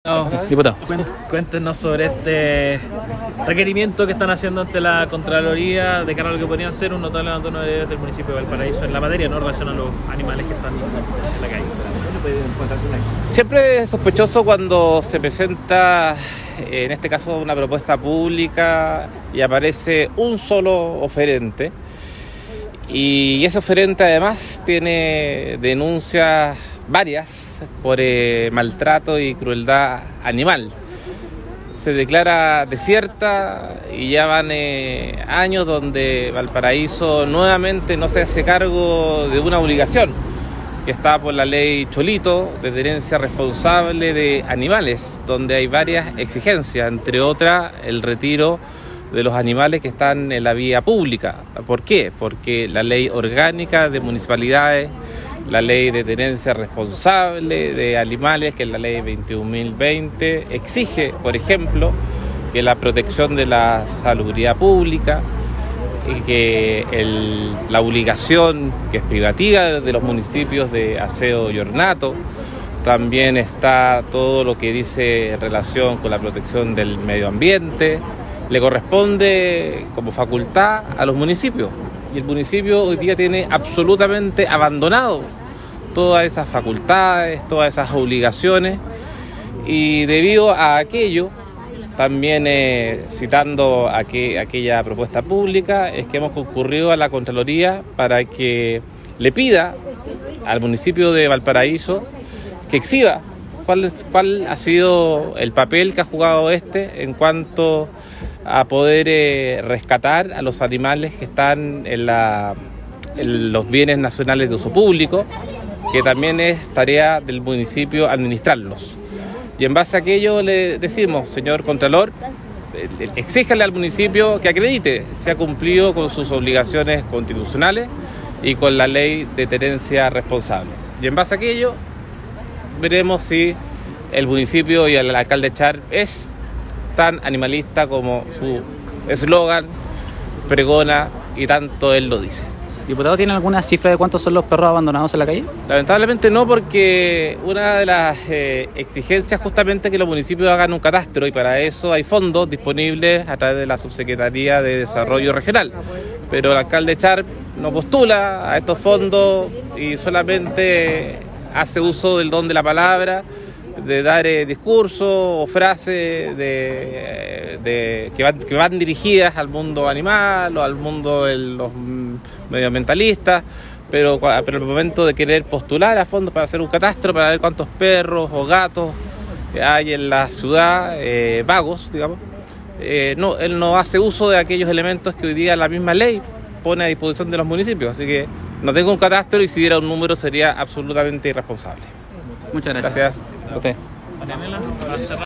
No, Diputado. Cuéntenos sobre este requerimiento que están haciendo ante la Contraloría de cara a lo que podrían ser un notable abandono del municipio de Valparaíso en la materia, no relación a los animales que están en la calle. Siempre es sospechoso cuando se presenta, en este caso, una propuesta pública y aparece un solo oferente. Y ese oferente además tiene denuncias varias por maltrato y crueldad animal. Se declara desierta y ya van años donde Valparaíso nuevamente no se hace cargo de una obligación que está por la ley Cholito de tenencia responsable de animales, donde hay varias exigencias, entre otras el retiro de los animales que están en la vía pública. ¿Por qué? Porque la ley orgánica de municipalidades, la ley de tenencia responsable de animales, que es la ley 21.020, exige, por ejemplo, que la protección de la salubridad pública y que la obligación que es privativa de los municipios de aseo y ornato. También está todo lo que dice en relación con la protección del medio ambiente. Le corresponde como facultad a los municipios. Y el municipio hoy día tiene absolutamente abandonado todas esas facultades, todas esas obligaciones. Y debido a aquello, también citando aquella propuesta pública, es que hemos concurrido a la Contraloría para que le pida al municipio de Valparaíso que exhiba cuál ha sido el papel que ha jugado en cuanto a poder rescatar a los animales que están en los bienes nacionales de uso público, que también es tarea del municipio administrarlos. Y en base a aquello le decimos, señor Contralor, exíjale al municipio que acredite si ha cumplido con sus obligaciones constitucionales y con la ley de tenencia responsable. Y en base a aquello veremos si el municipio y el alcalde Char es tan animalista como su eslogan pregona y tanto él lo dice. ¿Diputado, tiene alguna cifra de cuántos son los perros abandonados en la calle? Lamentablemente no, porque una de las exigencias justamente es que los municipios hagan un catastro, y para eso hay fondos disponibles a través de la Subsecretaría de Desarrollo Regional. Pero el alcalde Char no postula a estos fondos y solamente hace uso del don de la palabra, de dar discursos o frases que van dirigidas al mundo animal o al mundo de los medioambientalistas, pero el momento de querer postular a fondos para hacer un catastro, para ver cuántos perros o gatos hay en la ciudad, vagos, digamos, no, él no hace uso de aquellos elementos que hoy día la misma ley pone a disposición de los municipios. Así que no tengo un catastro, y si diera un número sería absolutamente irresponsable. Muchas gracias. Gracias. A usted.